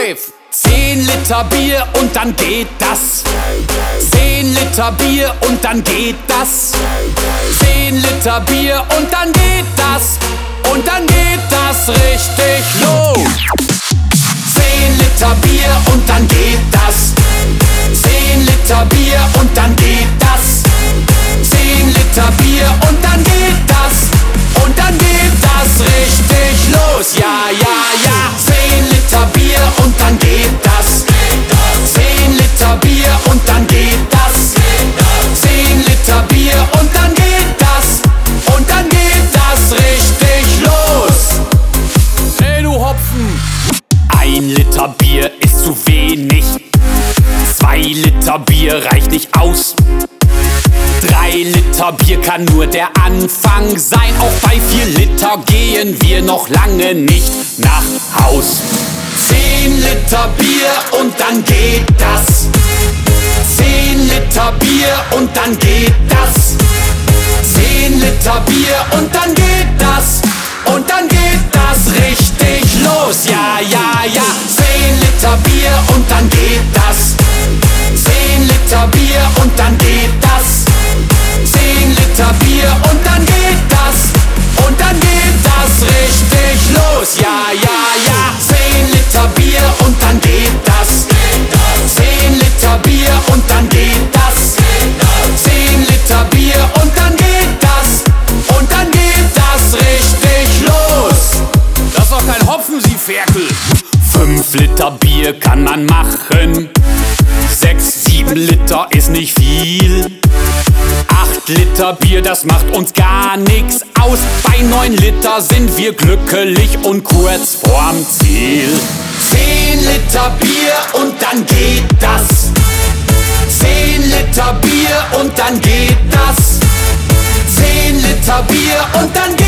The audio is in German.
läuft. 10 Liter Bier und dann geht das. 10 Liter Bier und dann geht das. 10 Liter Bier und dann geht das. Und dann geht das richtig los. 10 Liter Bier und dann geht das. 10 Liter Bier und dann geht das. 10 Liter Bier und dann geht das. Und dann geht das richtig los. Ja, ja, ja. 10 Liter Bier und dann geht das. 10 Liter Bier und dann geht das. 10 Liter Bier und dann geht das. Und dann geht das richtig los. Hey du Hopfen! 1 Liter Bier ist zu wenig. 2 Liter Bier reicht nicht aus. 3 Liter Bier kann nur der Anfang sein. Auch bei 4 Liter gehen wir noch lange nicht nach Haus. 10 Liter Bier und dann geht das. 10 Liter Bier und dann geht das. 10 Liter Bier und dann geht das. Und dann geht das richtig los. Ja, ja, ja. 10 Liter Bier und dann geht das. 10 Liter Bier und dann geht das. 10 Liter Bier und dann geht das. Und dann geht das richtig los. Ja, ja, ja. 10 Liter Bier und dann geht das. 10 Liter Bier und dann geht das. 10 Liter Bier und dann geht das. Und dann geht das richtig los. Das ist doch kein Hopfen, Sie Ferkel. 5 Liter Bier kann man machen. 6, 7 Liter ist nicht viel. 8 Liter Bier, das macht uns gar nichts aus. Bei 9 Liter sind wir glücklich und kurz vorm Ziel. 10 Liter Bier und dann geht das. 10 Liter Bier und dann geht das. 10 Liter Bier und dann geht das.